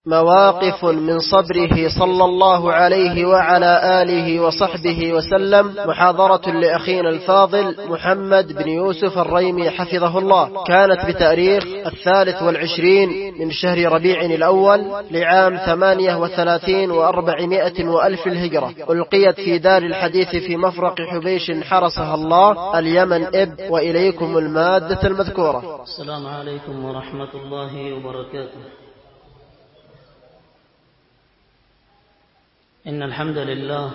مواقف من صبره صلى الله عليه وعلى آله وصحبه وسلم. محاضرة لأخينا الفاضل محمد بن يوسف الريمي حفظه الله، كانت بتاريخ 23 من شهر ربيع الأول لعام 38 و400 وألف الهجرة. ألقيت في دار الحديث في مفرق حبيش حرسها الله اليمن وإليكم المادة المذكورة. السلام عليكم ورحمة الله وبركاته. إن الحمد لله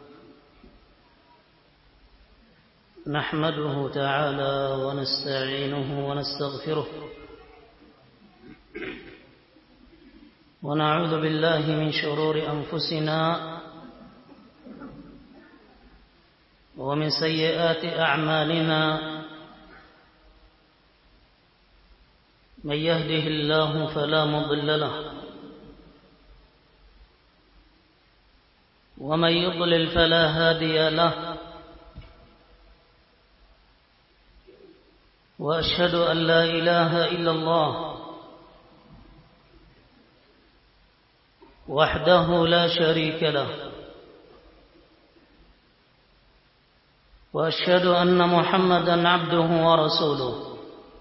نحمده تعالى ونستعينه ونستغفره ونعوذ بالله من شرور أنفسنا ومن سيئات أعمالنا. من يهده الله فلا مضل له ومن يضلل فلا هادي له، وأشهد أن لا إله إلا الله وحده لا شريك له، وأشهد أن محمدا عبده ورسوله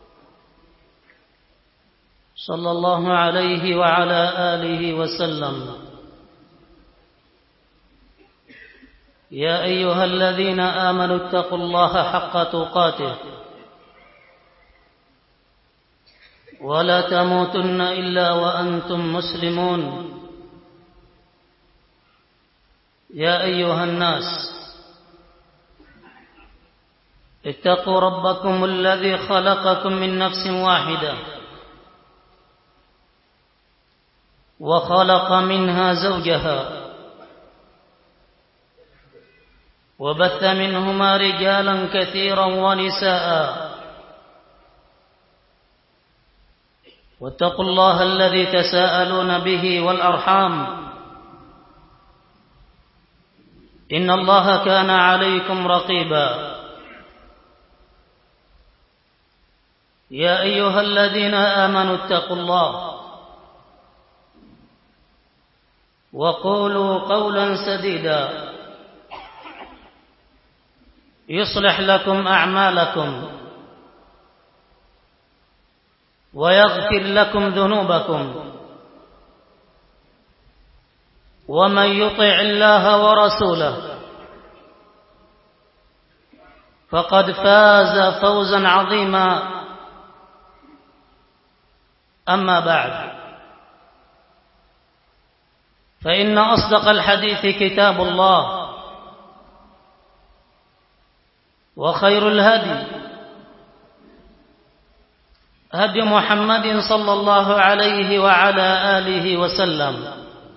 صلى الله عليه وعلى آله وسلم. يا أيها الذين آمنوا اتقوا الله حق تقاته ولا تموتن إلا وأنتم مسلمون. يا أيها الناس اتقوا ربكم الذي خلقكم من نفس واحدة وخلق منها زوجها وبث منهما رجالا كثيرا ونساء، واتقوا الله الذي تساءلون به والأرحام إن الله كان عليكم رقيبا. يا أيها الذين آمنوا اتقوا الله وقولوا قولا سديدا يصلح لكم أعمالكم ويغفر لكم ذنوبكم، ومن يطع الله ورسوله فقد فاز فوزا عظيما. أما بعد، فإن أصدق الحديث كتاب الله، وخير الهدي هدي محمد صلى الله عليه وعلى آله وسلم،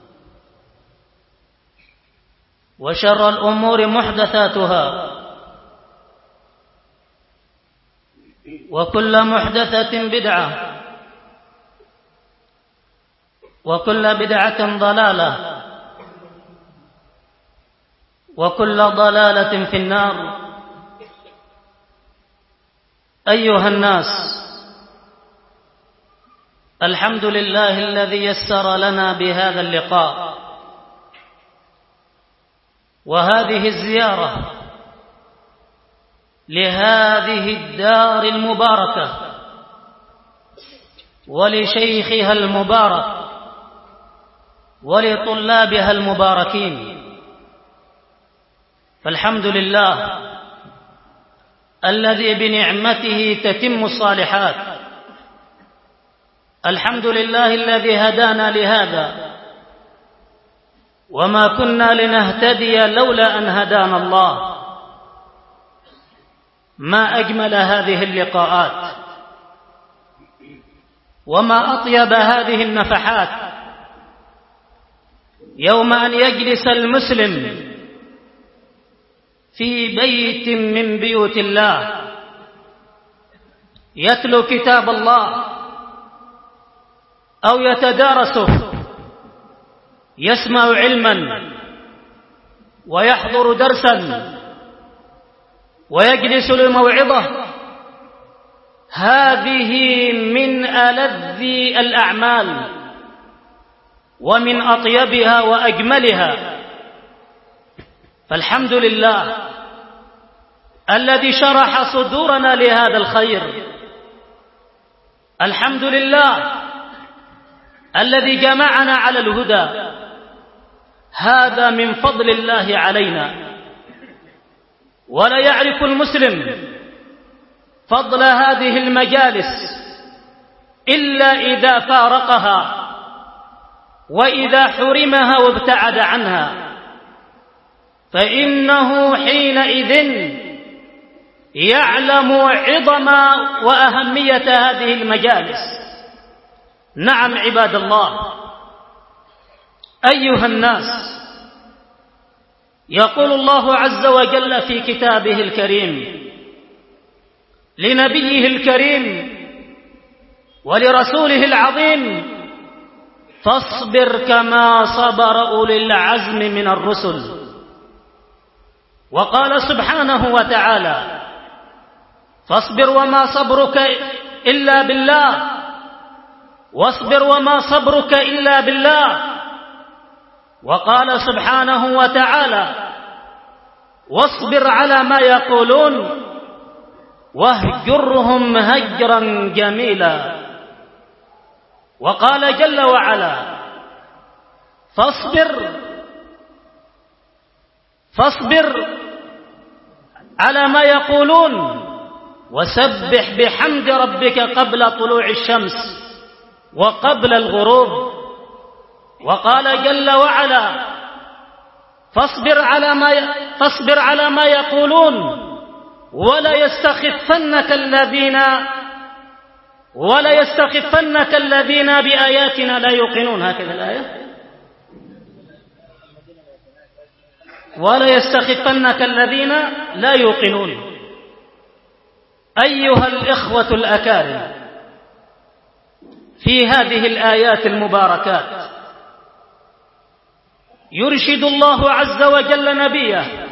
وشر الأمور محدثاتها، وكل محدثة بدعة، وكل بدعة ضلالة، وكل ضلالة في النار. أيها الناس، الحمد لله الذي يسر لنا بهذا اللقاء وهذه الزيارة لهذه الدار المباركة ولشيخها المبارك ولطلابها المباركين. فالحمد لله الذي بنعمته تتم الصالحات. الحمد لله الذي هدانا لهذا، وما كنا لنهتدي لولا أن هدانا الله. ما أجمل هذه اللقاءات، وما أطيب هذه النفحات، يوم أن يجلس المسلم في بيت من بيوت الله يتلو كتاب الله أو يتدارسه، يسمع علما ويحضر درسا ويجلس لموعظة، هذه من ألذ الأعمال ومن أطيبها وأجملها. فالحمد لله الذي شرح صدورنا لهذا الخير، الحمد لله الذي جمعنا على الهدى، هذا من فضل الله علينا. ولا يعرف المسلم فضل هذه المجالس إلا إذا فارقها وإذا حرمها وابتعد عنها، فإنه حينئذ يعلم عظم وأهمية هذه المجالس. نعم عباد الله، أيها الناس، يقول الله عز وجل في كتابه الكريم لنبيه الكريم ولرسوله العظيم: فاصبر كما صبر أولي العزم من الرسل. وقال سبحانه وتعالى: فاصبر وما صبرك إلا بالله، واصبر وما صبرك إلا بالله. وقال سبحانه وتعالى: واصبر على ما يقولون واهجرهم هجرا جميلا. وقال جل وعلا: فاصبر على ما يقولون وسبح بحمد ربك قبل طلوع الشمس وقبل الغروب. وقال جل وعلا: فاصبر على ما يقولون ولا يستخفنك الذين بآياتنا لا يوقنون. هكذا الآية: ولا يستخفنك الذين لا يوقنون. أيها الإخوة الأكارم، في هذه الآيات المباركات يرشد الله عز وجل نبيه،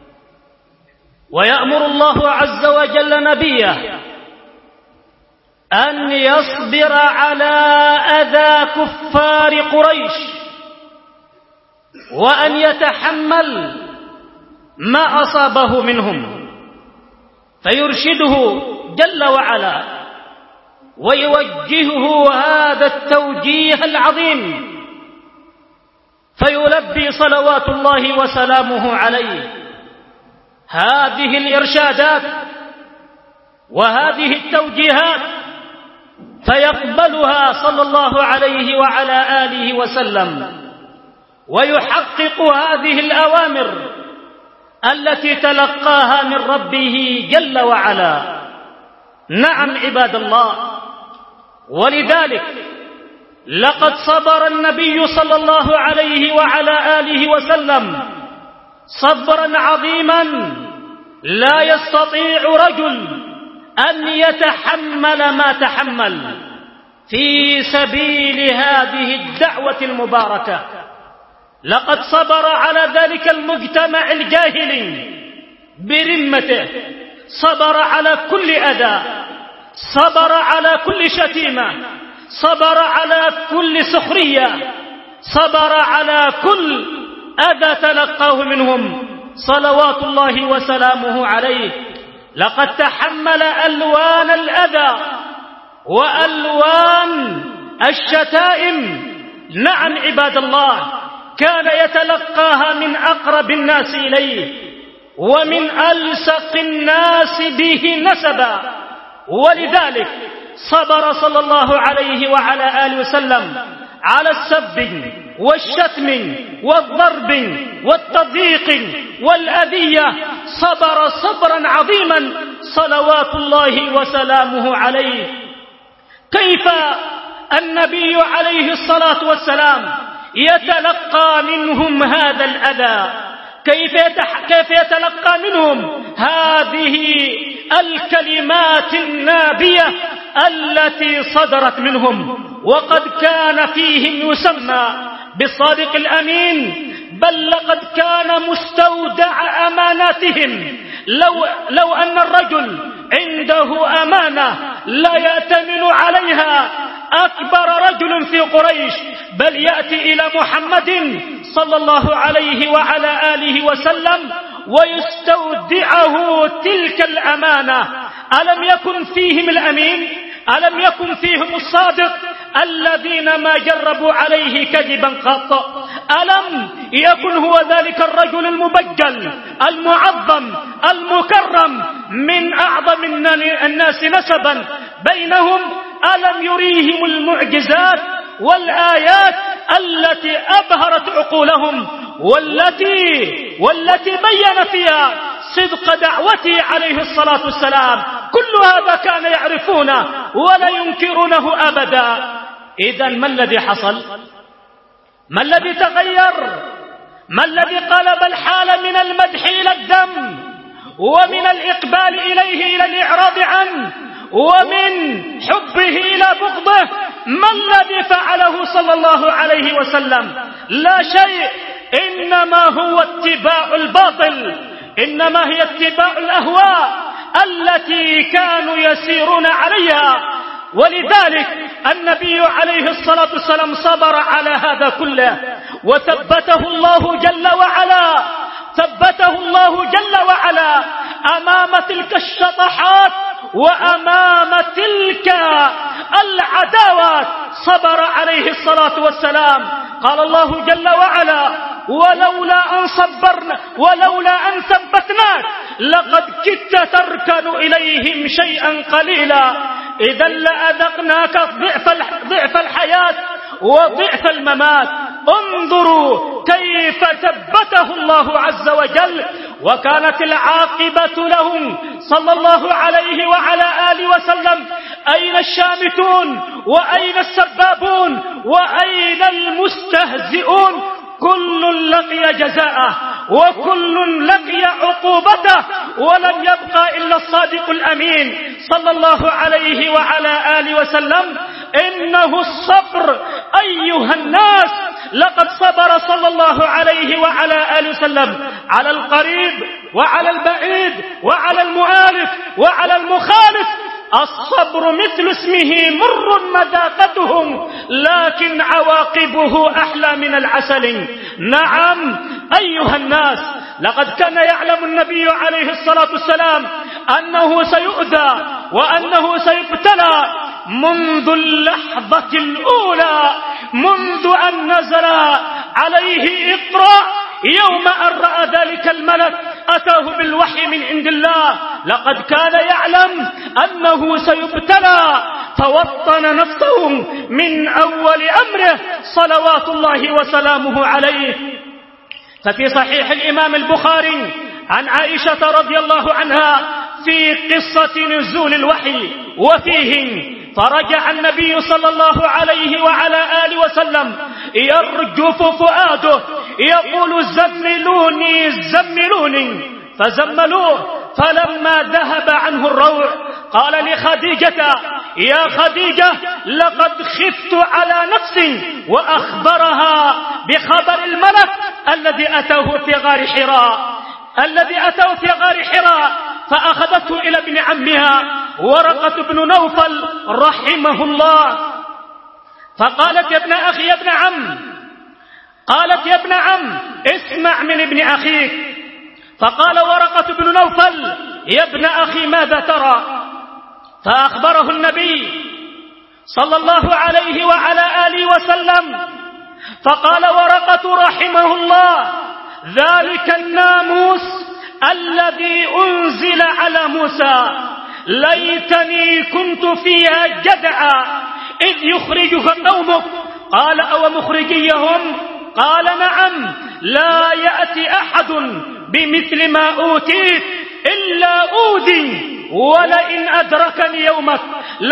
ويأمر الله عز وجل نبيه أن يصبر على أذى كفار قريش، وأن يتحمل ما أصابه منهم، فيرشده جل وعلا ويوجهه هذا التوجيه العظيم، فيلبي صلوات الله وسلامه عليه هذه الإرشادات وهذه التوجيهات، فيقبلها صلى الله عليه وعلى آله وسلم، ويحقق هذه الأوامر التي تلقاها من ربه جل وعلا. نعم عباد الله، ولذلك لقد صبر النبي صلى الله عليه وعلى آله وسلم صبرا عظيما لا يستطيع رجل أن يتحمل ما تحمل في سبيل هذه الدعوة المباركة. لقد صبر على ذلك المجتمع الجاهلي برمته، صبر على كل أذى، صبر على كل شتيمة، صبر على كل سخرية، صبر على كل أذى تلقاه منهم صلوات الله وسلامه عليه. لقد تحمل ألوان الأذى وألوان الشتائم. نعم عباد الله، كان يتلقاها من أقرب الناس إليه ومن ألصق الناس به نسبا، ولذلك صبر صلى الله عليه وعلى آله وسلم على السب والشتم والضرب والتضييق والأذية، صبر صبرا عظيما صلوات الله وسلامه عليه. كيف النبي عليه الصلاة والسلام يتلقى منهم هذا الأذى؟ كيف يتلقى منهم هذه الكلمات النابية التي صدرت منهم؟ وقد كان فيهم يسمى بالصادق الأمين، بل لقد كان مستودع أماناتهم. لو أن الرجل عنده أمانة لا يأتمن عليها أكبر رجل في قريش، بل يأتي إلى محمد صلى الله عليه وعلى آله وسلم ويستودعه تلك الأمانة. ألم يكن فيهم الأمين؟ ألم يكن فيهم الصادق الذين ما جربوا عليه كذبا قط؟ ألم يكن هو ذلك الرجل المبجل المعظم المكرم من أعظم الناس نسبا بينهم؟ ألم يريهم المعجزات والآيات التي أبهرت عقولهم والتي بين فيها صدق دعوته عليه الصلاة والسلام؟ كل هذا كان يعرفونه ولا ينكرونه أبدا. إذن ما الذي حصل؟ ما الذي تغير؟ ما الذي قلب الحال من المدح إلى الذم ومن الإقبال إليه إلى الإعراض عنه ومن حبه إلى بغضه؟ ما الذي فعله صلى الله عليه وسلم؟ لا شيء، إنما هو اتباع الباطل، إنما هي اتباع الأهواء التي كانوا يسيرون عليها. ولذلك النبي عليه الصلاة والسلام صبر على هذا كله وثبته الله جل وعلا، ثبته الله جل وعلا أمام تلك الشطحات وأمام تلك العداوات، صبر عليه الصلاة والسلام. قال الله جل وعلا: ولولا أن ثبتناك لقد كدت تركن إليهم شيئا قليلا، إذا لأذقناك ضعف الحياة وضعف الممات. انظروا كيف ثبته الله عز وجل، وكانت العاقبة لهم صلى الله عليه وعلى آله وسلم: أين الشامتون وأين السبابون وأين المستهزئون؟ كل لقي جزاءه وكل لقي عقوبته، ولم يبقى إلا الصادق الأمين صلى الله عليه وعلى آله وسلم. إنه الصبر أيها الناس، لقد صبر صلى الله عليه وعلى آله وسلم على القريب وعلى البعيد وعلى المؤالف وعلى المخالف. الصبر مثل اسمه مر مذاقتهم، لكن عواقبه أحلى من العسل. نعم أيها الناس، لقد كان يعلم النبي عليه الصلاة والسلام أنه سيؤذى وأنه سيبتلى منذ اللحظة الأولى، منذ أن نزل عليه اقرأ. يوم أن رأى ذلك الملك أتاه بالوحي من عند الله، لقد كان يعلم أنه سيبتلى، فوطن نفسه من أول أمره صلوات الله وسلامه عليه. ففي صحيح الإمام البخاري عن عائشة رضي الله عنها في قصة نزول الوحي وفيه: فرجع النبي صلى الله عليه وعلى آله وسلم يرجف فؤاده يقول: زملوني زملوني، فزملوه. فلما ذهب عنه الروع قال لخديجة: يا خديجة، لقد خفت على نفسي، وأخبرها بخبر الملك الذي أتاه في غار حراء، فأخذته إلى ابن عمها ورقة بن نوفل رحمه الله، فقالت: يا ابن أخي يا ابن عم، قالت: يا ابن عم اسمع من ابن أخيك. فقال ورقة بن نوفل: يا ابن أخي ماذا ترى؟ فأخبره النبي صلى الله عليه وعلى آله وسلم، فقال ورقة رحمه الله: ذلك الناموس الذي أنزل على موسى، ليتني كنت فيها جدعا إذ يخرجك قومك. قال: أو مخرجيهم؟ قال: نعم، لا يأتي أحد بمثل ما أوتيت إلا أودي، ولئن أدركني يومك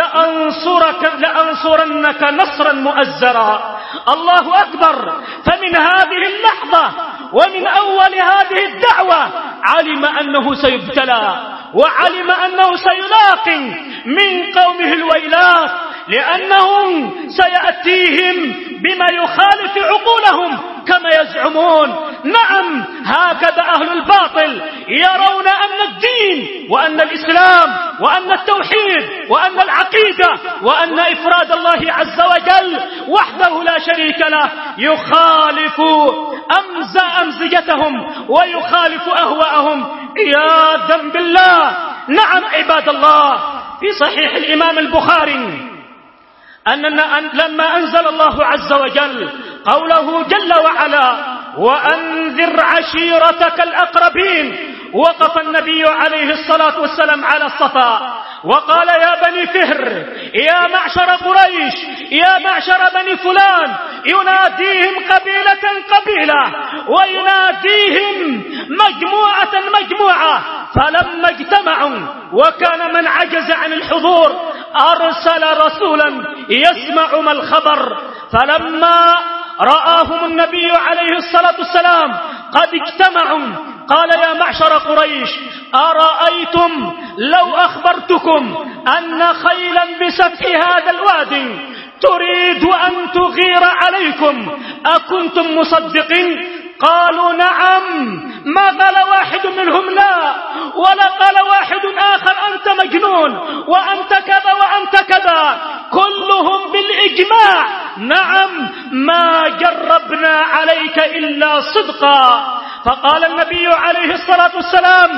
لأنصرنك نصرا مؤزرا. الله أكبر. فمن هذه اللحظة ومن أول هذه الدعوة علم أنه سيبتلى، وعلم أنه سيلاقي من قومه الويلات، لأنهم سيأتيهم بما يخالف عقولهم كما يزعمون. نعم، هكذا أهل الباطل يرون أن الدين الدين وأن الإسلام وأن التوحيد وأن العقيدة وأن إفراد الله عز وجل وحده لا شريك له يخالف أمزجتهم ويخالف أهواءهم عياذا بالله. نعم عباد الله، في صحيح الإمام البخاري لما أنزل الله عز وجل قوله جل وعلا وأنذر عشيرتك الأقربين، وقف النبي عليه الصلاة والسلام على الصفا وقال يا بني فهر، يا معشر قريش، يا معشر بني فلان، يناديهم قبيلة قبيلة ويناديهم مجموعة. فلما اجتمعوا وكان من عجز عن الحضور أرسل رسولا يسمع ما الخبر. فلما رآهم النبي عليه الصلاة والسلام قد اجتمعوا قال يا معشر قريش أرأيتم لو أخبرتكم أن خيلا بسفح هذا الوادي تريد أن تغير عليكم أكنتم مصدقين؟ قالوا نعم. ما قال واحد منهم لا، ولا قال واحد آخر أنت مجنون وأنت كذا وأنت كذا، كلهم بالإجماع نعم ما جربنا عليك إلا صدقا. فقال النبي عليه الصلاة والسلام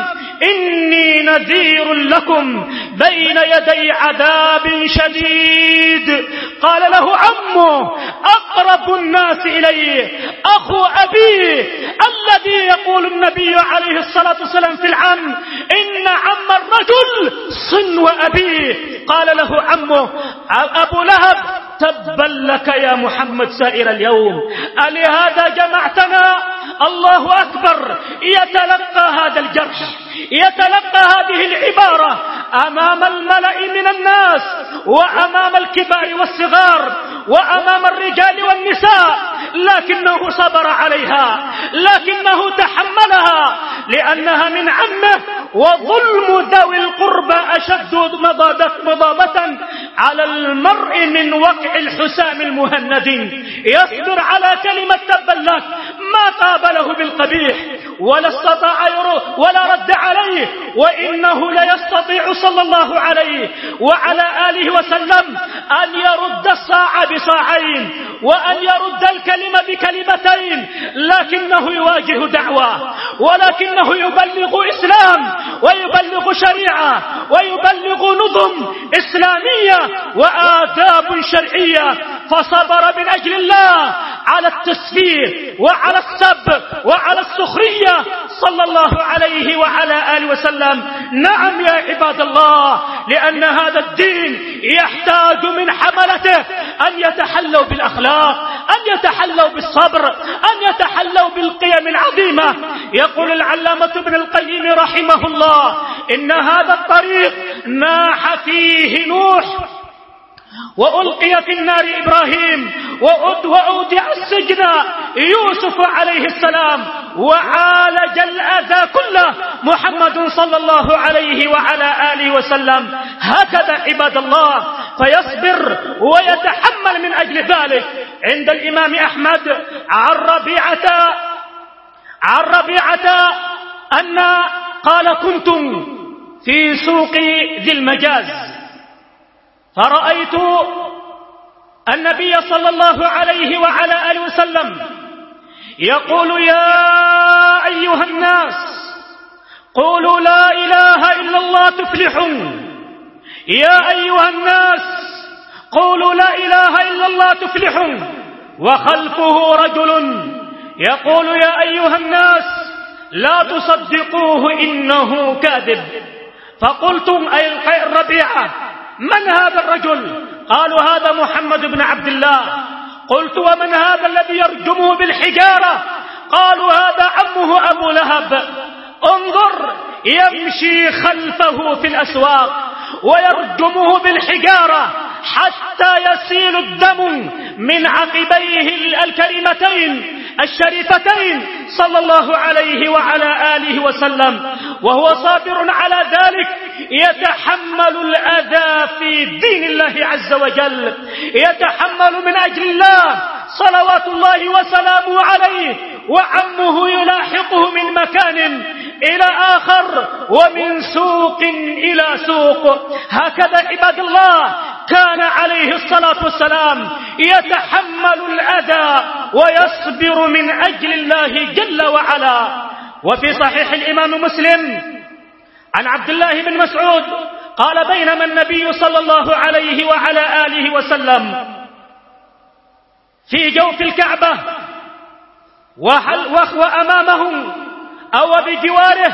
إني نذير لكم بين يدي عذاب شديد. قال له عمه أقرب الناس إليه أخو أبيه الذي يقول النبي عليه الصلاة والسلام في العم إن عم الرجل صنو أبيه. قال له عمه أبو لهب تبا لك يا محمد سائر اليوم، ألهذا جمعتنا؟ الله أكبر. يتلقى هذا الجرح، يتلقى هذه العبارة أمام الملأ من الناس وأمام الكبار والصغار وأمام الرجال والنساء، لكنه صبر عليها، لكنه تحملها لأنها من عمه، وظلم ذوي القربى أشد مضابة على المرء من وقع الحسام المهند. يصبر على كلمة تبا لك ما قابله بالقبيح ولا استطاع ولا رد عليه، وإنه ليستطيع صلى الله عليه وعلى آله وسلم أن يرد الصاع بصاعين وأن يرد الكلمة بكلمتين، لكنه يواجه دعوة، ولكنه يبلغ إسلام ويبلغ شريعة ويبلغ نظم إسلامية وآداب شرعية. فصبر من أجل الله على التسفيه وعلى السب وعلى السخرية صلى الله عليه وعلى آله وسلم. نعم يا عباد الله، لأن هذا الدين يحتاج من حملته أن يتحلوا بالأخلاق، أن يتحلوا بالصبر، أن يتحلوا بالقيم العظيمة. يقول العلامة ابن القيم رحمه الله إن هذا الطريق ناح فيه نوح وألقي في النار إبراهيم وأودع السجن يوسف عليه السلام، وعالج الأذى كله محمد صلى الله عليه وعلى آله وسلم. هكذا عباد الله، فيصبر ويتحمل من أجل ذلك. عند الإمام أحمد عن ربيعة أن قال كنتم في سوق ذي المجاز فرأيت النبي صلى الله عليه وعلى آله وسلم يقول يا أيها الناس قولوا لا إله إلا الله تفلحون، يا أيها الناس قولوا لا إله إلا الله تفلحون. وخلفه رجل يقول يا أيها الناس لا تصدقوه إنه كاذب. فقلتم أي الربيعة من هذا الرجل؟ قالوا هذا محمد بن عبد الله. قلت ومن هذا الذي يرجمه بالحجارة؟ قالوا هذا عمه أبو لهب. انظر يمشي خلفه في الأسواق ويرجمه بالحجارة حتى يسيل الدم من عقبيه الكريمتين الشريفتين صلى الله عليه وعلى آله وسلم، وهو صابر على ذلك، يتحمل الأذى في دين الله عز وجل، يتحمل من أجل الله صلوات الله وسلامه عليه، وعمه يلاحقه من مكان إلى آخر ومن سوق إلى سوق. هكذا عباد الله كان عليه الصلاة والسلام يتحمل الأذى ويصبر من أجل الله جل وعلا. وفي صحيح الإمام مسلم عن عبد الله بن مسعود قال بينما النبي صلى الله عليه وعلى آله وسلم في جوف الكعبة وأمامه أو بجواره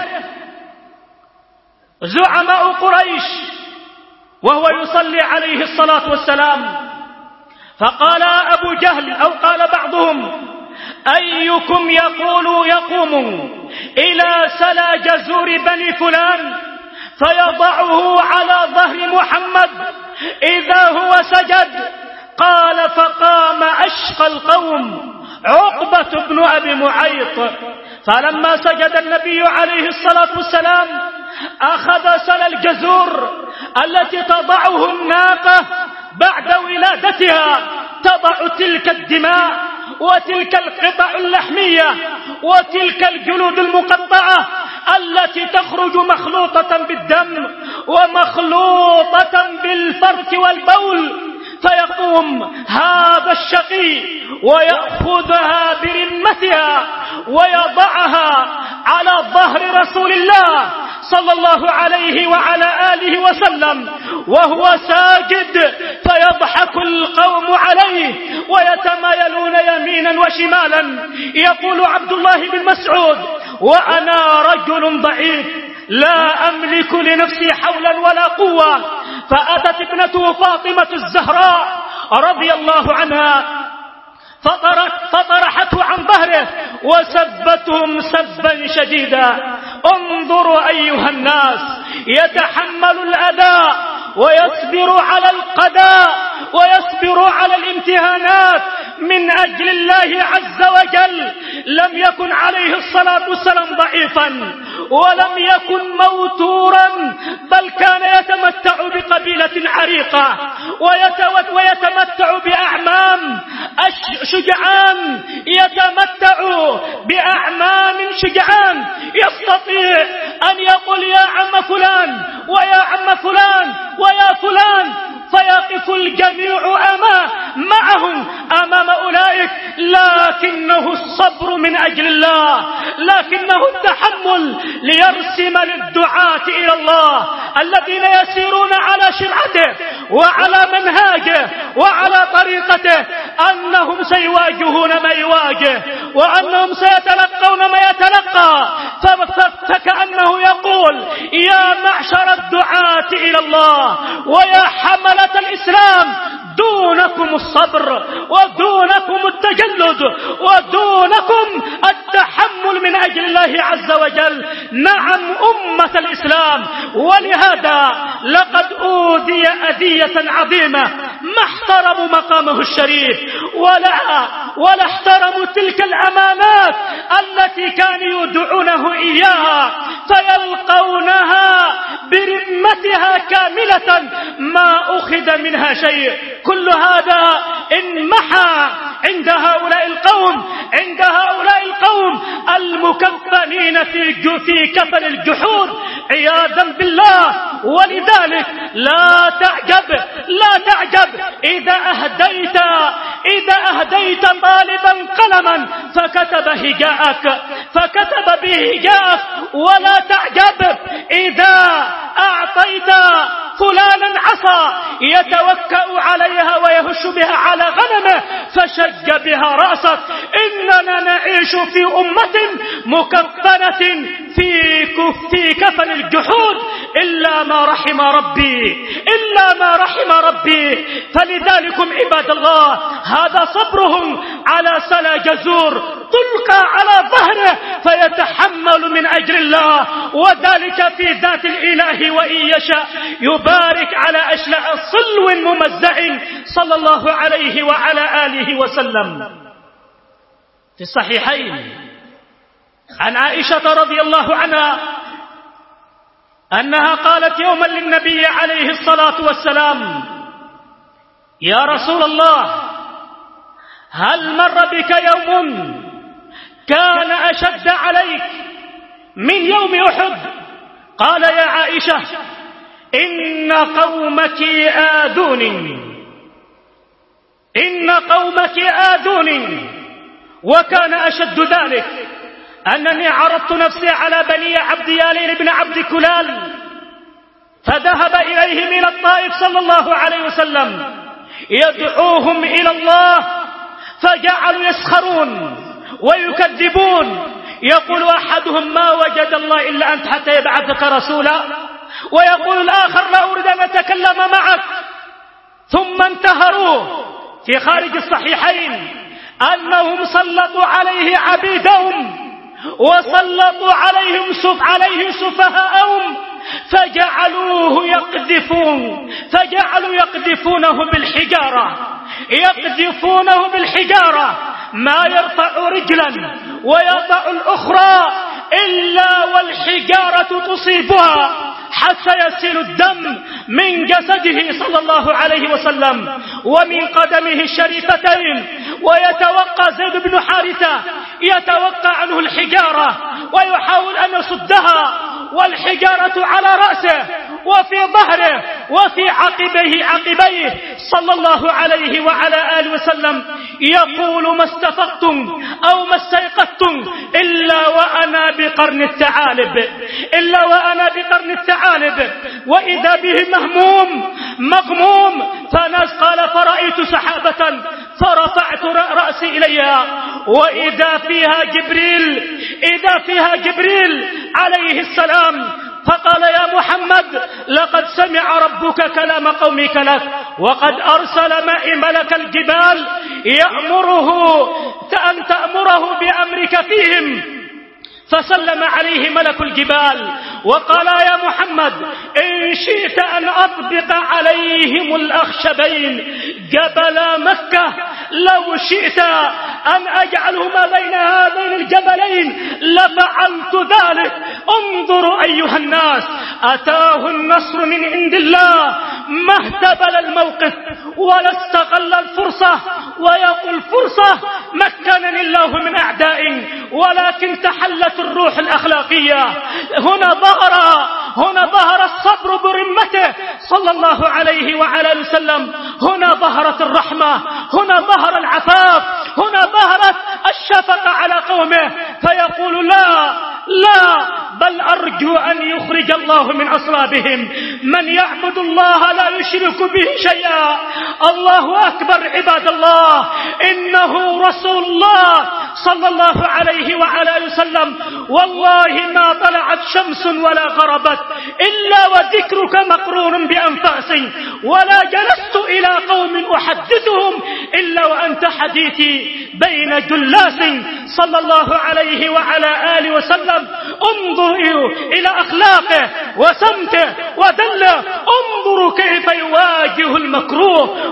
زعماء قريش وهو يصلي عليه الصلاة والسلام، فقال أبو جهل أو قال بعضهم أيكم يقوم إلى سلا جزور بني فلان فيضعه على ظهر محمد إذا هو سجد؟ قال فقام أشقى القوم عقبة بن أبي معيط، فلما سجد النبي عليه الصلاة والسلام أخذ سلا الجزور التي تضعه الناقة بعد ولادتها، تضع تلك الدماء وتلك القطع اللحمية وتلك الجلود المقطعة التي تخرج مخلوطة بالدم ومخلوطة بالفرث والبول، فيقوم هذا الشقي ويأخذها برمتها ويضعها على ظهر رسول الله صلى الله عليه وعلى آله وسلم وهو ساجد، فيضحك القوم عليه ويتمايلون يمينا وشمالا. يقول عبد الله بن مسعود وأنا رجل ضعيف لا أملك لنفسي حولا ولا قوة، فأتت ابنته فاطمة الزهراء رضي الله عنها فطرحته عن ظهره وسبتهم سبا شديدا. انظروا أيها الناس، يتحمل الأذى ويصبر على القضاء ويصبر على الامتهانات من أجل الله عز وجل. لم يكن عليه الصلاة والسلام ضعيفا ولم يكن موتورا، بل كان يتمتع بقبيلة عريقة ويتمتع بأعمام شجعان، يتمتع بأعمام شجعان، يستطيع أن يقول يا عم فلان ويا عم فلان ويا فلان، فيقف الجميع معهم أمام أولئك، لكنه الصبر من أجل الله، لكنه التحمل ليرسم للدعاة إلى الله الذين يسيرون على شرعته وعلى منهاجه وعلى طريقته أنهم سيواجهون ما يواجه وأنهم سيتلقون ما يتلقى. فكأنه يقول يا معشر الدعاة إلى الله ويا حملة الإسلام، دونكم الصبر ودونكم التجلد ودونكم التحمل من أجل الله عز وجل. نعم أمة الإسلام، ولهذا لقد أوذي أذية عظيمة ما احترموا مقامه الشريف ولا احترموا تلك الأمانات التي كانوا يدعونه إياها، فيلقونها برمتها كاملة ما أخذ منها شيء. كل هذا انمحى عند هؤلاء القوم المكفنين في كفن الجحود عياذا بالله. ولذلك لا تعجب إذا أهديت طالبا قلما فكتب به هجاءك، ولا تعجب إذا أعطيت فلانا عصا يتوكأ عليها ويهش بها على غنمه فشج بها رأسك. إننا نعيش في أمة مكفنة في كفن الجحود إلا ما رحم ربي. فلذلكم عباد الله هذا صبرهم على سلا جزور تلقى على ظهره فيتحمل من أجل الله، وذلك في ذات الإله وإن يشاء يبارك على أشلاء صلو ممزع صلى الله عليه وعلى آله وسلم. في الصحيحين عن عائشة رضي الله عنها أنها قالت يوما للنبي عليه الصلاة والسلام يا رسول الله، هل مر بك يوم كان أشد عليك من يوم أحد قال يا عائشة إن قومك آذوني، إن قومك آذوني. وكان أشد ذلك أنني عرضت نفسي على بني عبد يالين بن عبد كلال، فذهب إليهم إلى الطائف صلى الله عليه وسلم يدعوهم إلى الله، فجعلوا يسخرون ويكذبون. يقول أحدهم ما وجد الله إلا أنت حتى يبعثك رسولا، ويقول الآخر لا أريد أن أتكلم معك. ثم انتهروه في خارج الصحيحين أنهم سلطوا عليه عبيدهم وسلطوا عليه سفهاءهم، فجعلوا يقذفونه بالحجارة، ما يرفع رجلا ويضع الأخرى إلا والحجارة تصيبها حتى يسيل الدم من جسده صلى الله عليه وسلم ومن قدمه الشريفتين. ويتوقع زيد بن حارثة يتوقع عنه الحجارة ويحاول أن يصدها، والحجارة على رأسه وفي ظهره وفي عقبيه صلى الله عليه وعلى آله وسلم. يقول ما استفقتم أو ما استيقظتم إلا وأنا بقرن الثعالب، وإذا به مغموم. فناس قال فرأيت سحابة فرفعت رأسي إليها وإذا فيها جبريل عليه السلام، فقال يا محمد لقد سمع ربك كلام قومك لك وقد أرسل معي ملك الجبال يأمره أن تأمره بأمرك فيهم. فسلم عليه ملك الجبال وقال يا محمد إن شئت أن أطبق عليهم الأخشبين جبل مكة، لو شئت أن أجعلهما بين هذين الجبلين لفعلت ذلك. انظروا أيها الناس، أتاه النصر من عند الله، ما اهتبل الموقف ولا استغل الفرصة، ويقول فرصة مكنني الله من أعداء، ولكن تحلت الروح الأخلاقية. هنا ظهر الصبر برمته صلى الله عليه وعلى وسلم، هنا ظهرت الرحمة، هنا ظهر العفاف، هنا ظهرت الشفقة على قومه. فيقول لا بل أرجو أن يخرج الله من أصلابهم من يعبد الله لا يشرك به شيئا. الله أكبر عباد الله، إنه رسول الله صلى الله عليه وعلى وسلم. والله ما طلعت شمس ولا غربت إلا وذكرك مقرون بأنفاسي، ولا جلست إلى قوم أحدثهم إلا وأنت حديثي بين جلاس صلى الله عليه وعلى آله وسلم. انظروا إلى أخلاقه وسمته ودله، انظروا كيف يواجه المكروه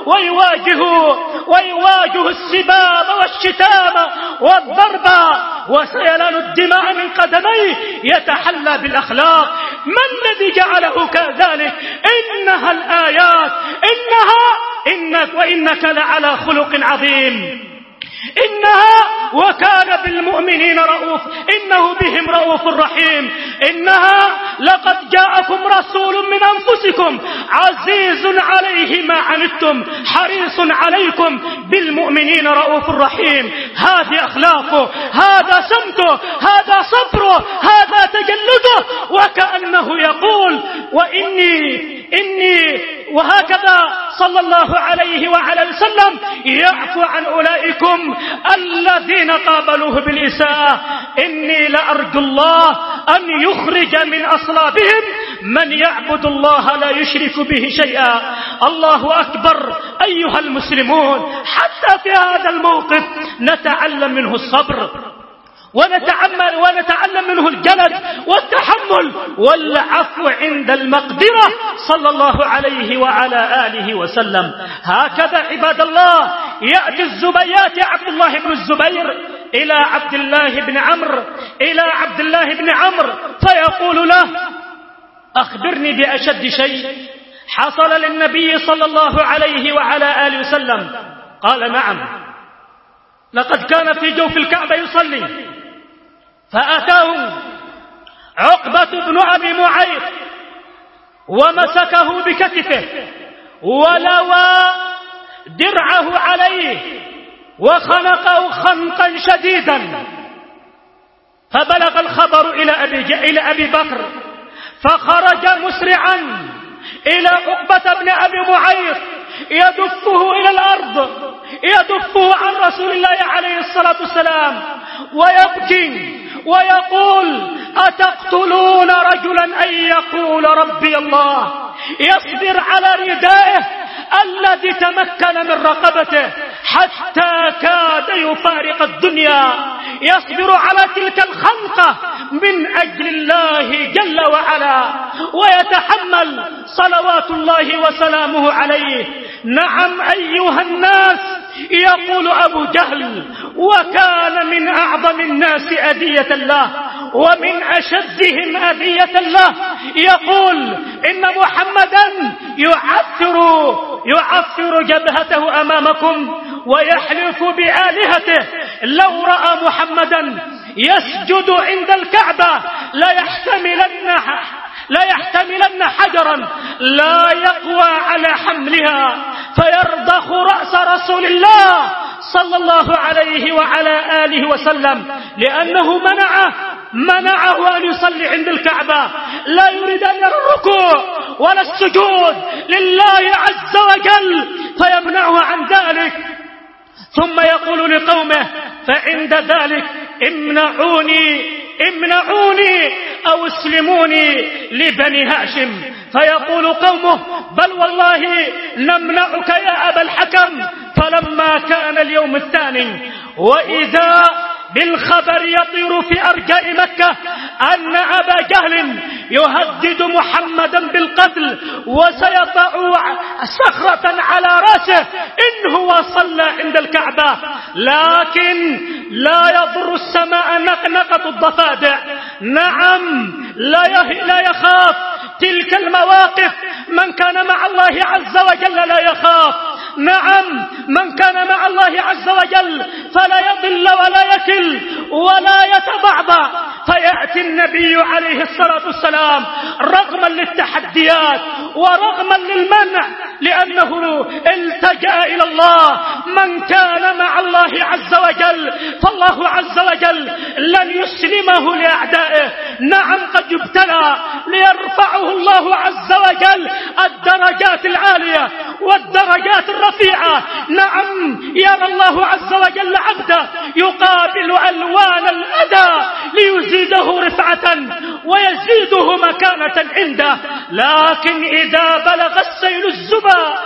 ويواجه السباب والشتام والضرب وسيلان الدماء من قدميه، يتحلى بالأخلاق. ما الذي جعله كذلك؟ إنها الآيات، وإنك لعلى خلق عظيم. وكان بالمؤمنين إنه بهم رؤوف رحيم. لقد جاءكم رسول من أنفسكم عزيز عليه ما عنتم حريص عليكم بالمؤمنين رؤوف رحيم. هذه أخلاقه، هذا سمته، هذا صبره، هذا تجلده. وكأنه يقول وهكذا صلى الله عليه وعلى وسلم يعفو عن أولئكم الذين قابلوه بالإساءة. إني لأرجو الله أن يخرج من أصلابهم من يعبد الله لا يشرك به شيئا. الله أكبر أيها المسلمون، حتى في هذا الموقف نتعلم منه الصبر ونتعلم منه الجلد والتحمل والعفو عند المقدرة صلى الله عليه وعلى آله وسلم. هكذا عباد الله يأتي عبد الله بن الزبير إلى عبد الله بن عمرو فيقول له أخبرني بأشد شيء حصل للنبي صلى الله عليه وعلى آله وسلم. قال نعم، لقد كان في جوف الكعبة يصلي، فأتاه عقبة بن أبي معيط ومسكه بكتفه ولوى درعه عليه وخنقه خنقا شديدا، فبلغ الخبر إلى أبي بكر، فخرج مسرعا إلى عقبة بن أبي معيط يدفه إلى الأرض، يدفه عن رسول الله عليه الصلاة والسلام ويبكي ويقول: أتقتلون رجلا أن يقول ربي الله، يصبر على ردائه الذي تمكن من رقبته حتى كاد يفارق الدنيا، يصبر على تلك الخنقة من أجل الله جل وعلا ويتحمل صلوات الله وسلامه عليه. نعم أيها الناس، يقول أبو جهل، وكان من أعظم الناس أذية له ومن أشدهم أذية له، يقول إن محمدا يعثر جبهته أمامكم ويحلف بآلهته لو رأى محمدا يسجد عند الكعبة لا يحتملن حجرا لا يقوى على حملها فيرضخ رأس رسول الله صلى الله عليه وعلى آله وسلم، لأنه منعه أن يصلي عند الكعبة، لا يريد أن يرى الركوع ولا السجود لله عز وجل فيمنعه عن ذلك. ثم يقول لقومه فعند ذلك: امنعوني أو اسلموني لبني هاشم، فيقول قومه: بل والله نمنعك يا أبا الحكم. فلما كان اليوم الثاني وإذا بالخبر يطير في أرجاء مكة أن أبا جهل يهدد محمدا بالقتل وسيطع صخرة على رأسه إن هو صلى عند الكعبة، لكن لا يضر السماء نقنقة الضفادع. نعم لا يخاف تلك المواقف، من كان مع الله عز وجل لا يخاف. نعم من كان مع الله عز وجل فلا يضل ولا يكل ولا يتبعضع. فيأتي النبي عليه الصلاة والسلام رغما للتحديات ورغما للمنع، لأنه التجأ إلى الله. من كان مع الله عز وجل فالله عز وجل لن يسلمه لأعدائه. نعم قد يبتلى ليرفعه الله عز وجل الدرجات العالية والدرجات الرفيعة. نعم يرى الله عز وجل عبده يقابل ألوان الأذى ليزيده رفعة ويزيده مكانة عنده، لكن إذا بلغ السيل الزبا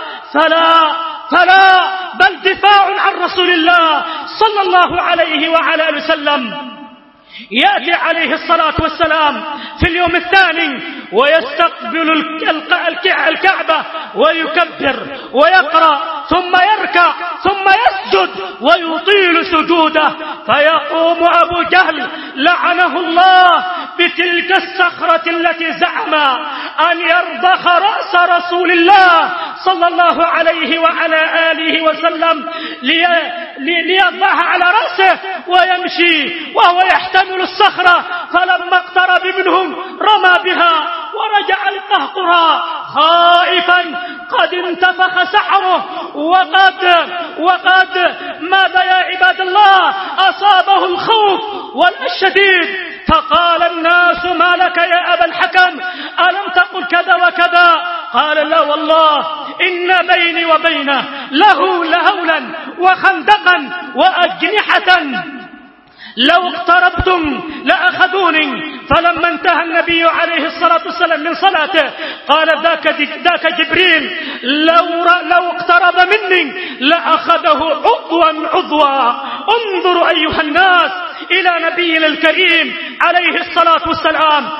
فلا بل دفاع عن رسول الله صلى الله عليه وعلى آله وسلم. يأتي عليه الصلاة والسلام في اليوم الثاني ويستقبل الكعبة ويكبر ويقرأ ثم يركع ثم يسجد ويطيل سجوده، فيقوم أبو جهل لعنه الله بتلك الصخرة التي زعم أن يرضخ رأس رسول الله صلى الله عليه وعلى آله وسلم ليضعها على رأسه ويمشي وهو يحتمل الصخرة. فلما اقترب منهم رمى بها ورجع لقهقرها خائفا قد انتفخ سحره وقد ماذا يا عباد الله أصابه الخوف والشديد. فقال الناس: ما لك يا أبا الحكم، ألم تقل كذا وكذا؟ قال: لا والله إن بيني وبينه له لهولا وخندقا وأجنحة لو اقتربتم لأخذوني. فلما انتهى النبي عليه الصلاة والسلام من صلاته قال: ذاك جبريل لو اقترب مني لأخذه عضوا. انظروا أيها الناس إلى نبينا الكريم عليه الصلاة والسلام.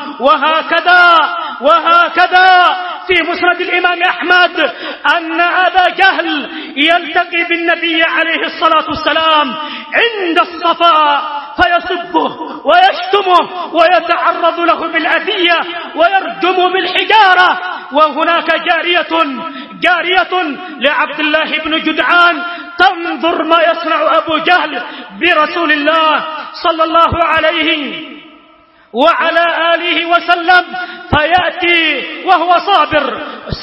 وهكذا في مسند الإمام أحمد أن أبا جهل يلتقي بالنبي عليه الصلاة والسلام عند الصفا فيسبه ويشتمه ويتعرض له بالأذية ويرجمه بالحجارة. وهناك جارية لعبد الله بن جدعان تنظر ما يصنع أبو جهل برسول الله صلى الله عليه وعلى آله وسلم، فيأتي وهو صابر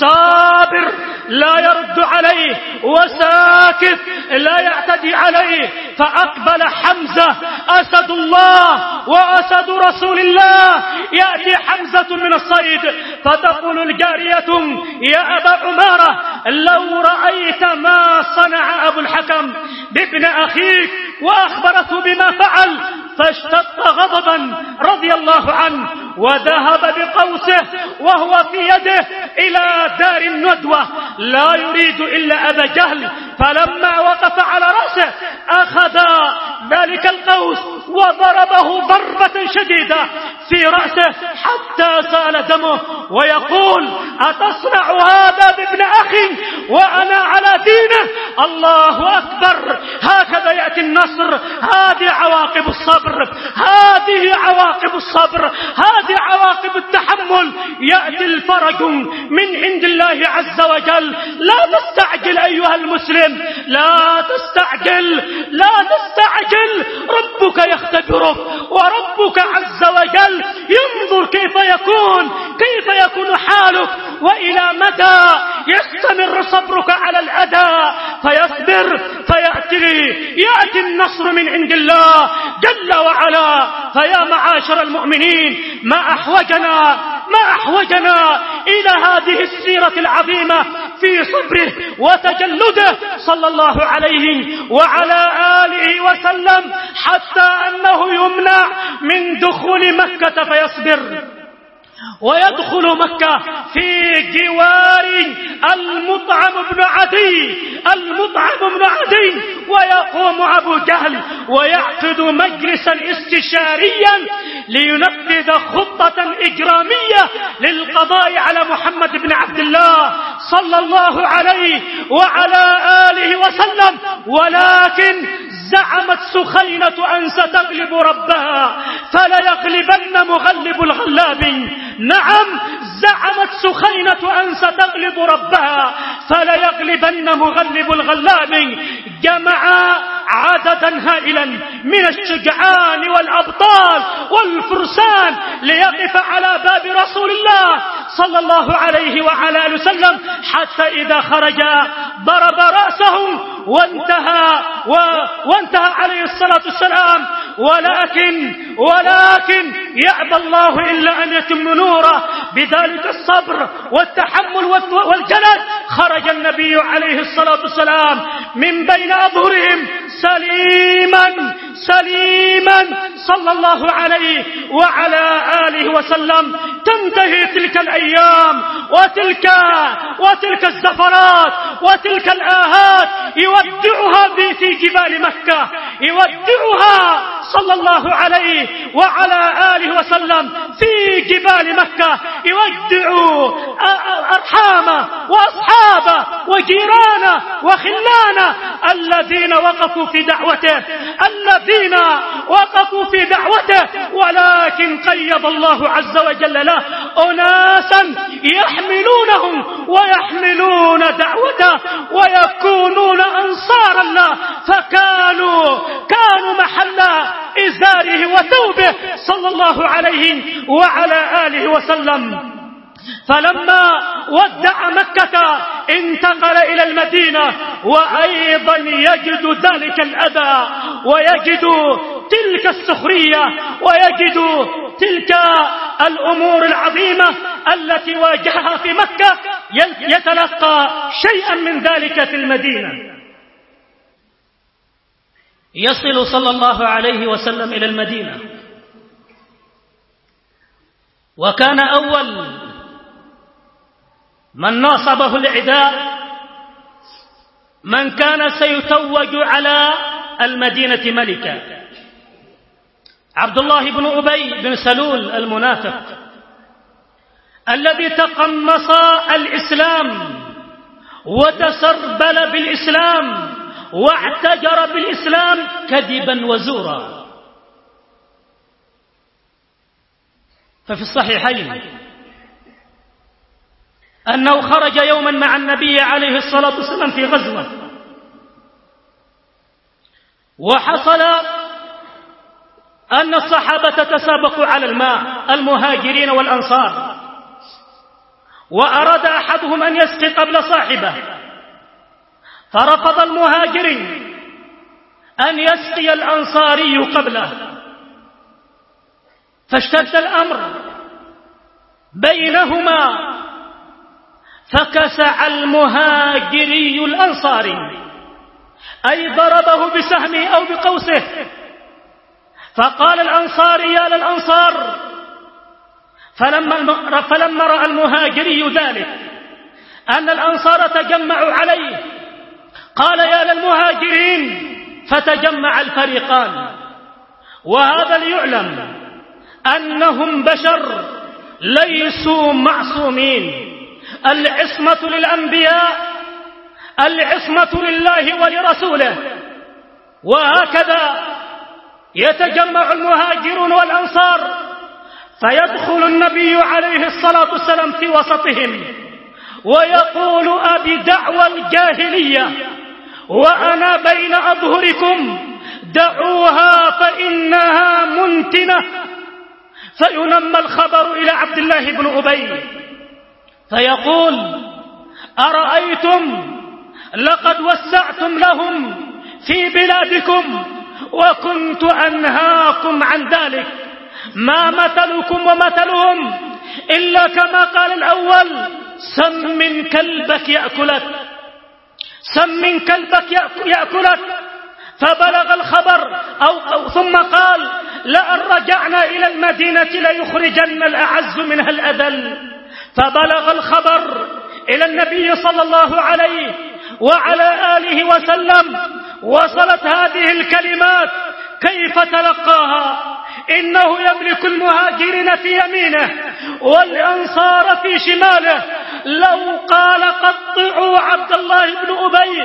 لا يرد عليه، وساكت لا يعتدي عليه. فأقبل حمزة أسد الله وأسد رسول الله، يأتي حمزة من الصيد، فتقول الجارية: يا أبا عمارة، لو رأيت ما صنع أبو الحكم بابن أخيك وأخبرته بما فعل. فاشتد غضبا رضي الله عنه، وذهب بقوسه وهو في يده إلى دار الندوة لا يريد إلا أبا جهل. فلما وقف على رأسه أخذ ذلك القوس وضربه ضربة شديدة في رأسه حتى سال دمه، ويقول: أتصنع هذا بابن أخي وأنا على دينه؟ الله أكبر. هكذا يأتي النصر. هذه عواقب الصبر، هذه عواقب الصبر، هذه عواقب التحمل. يأتي الفرج من عند الله عز وجل. لا تستعجل أيها المسلم، لا تستعجل، لا تستعجل. ربك يختبرك، وربك عز وجل ينظر كيف يكون حالك، وإلى متى يستمر صبرك على الأذى فيصبر. يأتي النصر من عند الله جل وعلا. فيا معاشر المؤمنين، ما أحوجنا إلى هذه السيرة العظيمة في صبره وتجلده صلى الله عليه وعلى آله وسلم، حتى أنه يمنع من دخول مكة فيصبر، ويدخل مكة في جوار المطعم بن عدي، ويقوم أبو جهل ويعقد مجلسا استشاريا لينفذ خطة إجرامية للقضاء على محمد بن عبد الله صلى الله عليه وعلى آله وسلم. ولكن زعمت سخينة أن ستغلب ربها فليغلبن مغلب الغلاب. نعم، زعمت سخينة أن ستغلب ربها فليغلبن مغلب الغلاب. جمع عددا هائلا من الشجعان والأبطال والفرسان ليقف على باب رسول الله صلى الله عليه وعلى آله وسلم، حتى إذا خرج ضرب رأسه وانتهى عليه الصلاة والسلام. ولكن يأبى الله إلا أن يتم نوره بذلك الصبر والتحمل والجلد. خرج النبي عليه الصلاة والسلام من بين أظهرهم سليما صلى الله عليه وعلى آله وسلم. تنتهي تلك الأيام وتلك الزفرات وتلك الآهات يودعها في جبال مكة، يودعها صلى الله عليه وعلى آله وسلم في جبال مكة، يودع أرحامه وأصحابه وجيرانه وخلانه الذين وقفوا في دعوته، ولكن قيض الله عز وجل له أناسا يحملونه ويحملون دعوته ويكونون أنصارا له، فكانوا محل إزاره وثوبه صلى الله عليه وعلى آله وسلم. فلما ودع مكة انتقل إلى المدينة، وأيضا يجد ذلك الأذى، ويجد تلك السخرية، ويجد تلك الأمور العظيمة التي واجهها في مكة، يتلقى شيئا من ذلك في المدينة. يصل صلى الله عليه وسلم إلى المدينة، وكان أول من ناصبه العداء من كان سيتوج على المدينة ملكا، عبد الله بن أبي بن سلول المنافق، الذي تقمص الإسلام وتسربل بالإسلام واعتجر بالإسلام كذبا وزورا. ففي الصحيحين أنه خرج يوما مع النبي عليه الصلاة والسلام في غزوة، وحصل أن الصحابة تسابقوا على الماء، المهاجرين والأنصار، وأراد أحدهم أن يسقي قبل صاحبه، فرفض المهاجري أن يسقي الأنصاري قبله، فاشتد الأمر بينهما، فكسع المهاجري الأنصاري، أي ضربه بسهمه أو بقوسه. فقال الأنصاري يا للأنصار، فلما رأى المهاجري ذلك أن الأنصار تجمعوا عليه قال يا للمهاجرين، فتجمع الفريقان. وهذا ليعلم أنهم بشر ليسوا معصومين، العصمة للأنبياء، العصمة لله ولرسوله. وهكذا يتجمع المهاجرون والأنصار، فيدخل النبي عليه الصلاة والسلام في وسطهم ويقول أبي دعوى الجاهلية وأنا بين أظهركم دعوها فإنها منتنة. فينمى الخبر إلى عبد الله بن أبي فيقول أرأيتم لقد وسعتم لهم في بلادكم وكنت أنهاكم عن ذلك، ما مثلكم ومثلهم إلا كما قال الأول سم من كلبك يأكلك، سم من كلبك يأكلك. فبلغ الخبر ثم قال لأن رجعنا إلى المدينة ليخرجن الأعز منها الأذل. فبلغ الخبر إلى النبي صلى الله عليه وعلى آله وسلم، وصلت هذه الكلمات كيف تلقاها؟ إنه يملك المهاجرين في يمينه والأنصار في شماله. لو قال قطعوا عبد الله بن أبي